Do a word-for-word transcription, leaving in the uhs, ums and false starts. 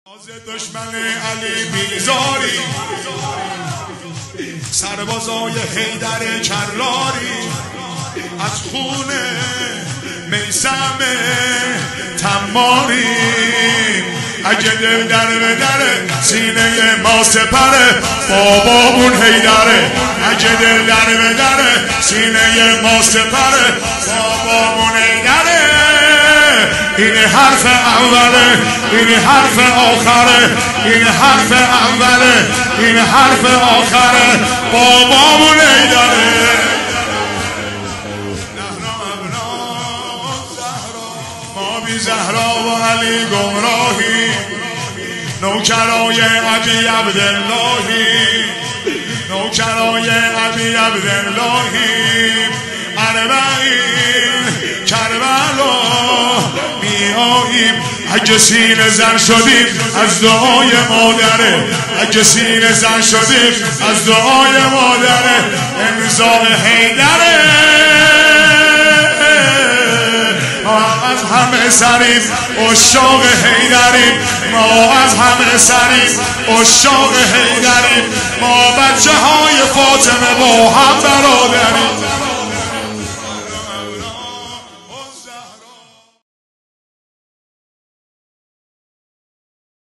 از دشمن علی بیزاری، سربازای حیدر کراری، از خون میثم تماری. اگه دل در به در سینه ما سپره، بابامون حیدره. اگه دل در به در سینه ما سپره، بابامون حیدره. این حرف اوله، این حرف آخره، این حرف اوله، این حرف آخره، بابامون حیدره. ما بی زهرا و علی گمراهی، نوکرای ابی عبداللهی، نوکرای ابی عبداللهی. اربعین کربلا میاییم، اگه سینه زن شدیم از دعای مادره، اگه سینه زن شدیم از دعای مادره. امضای حیدره، ما از همه سریم عشاق حیدریم، ما از همه سریم عشاق حیدریم. ما بچه های فاطمه با هم برادریم.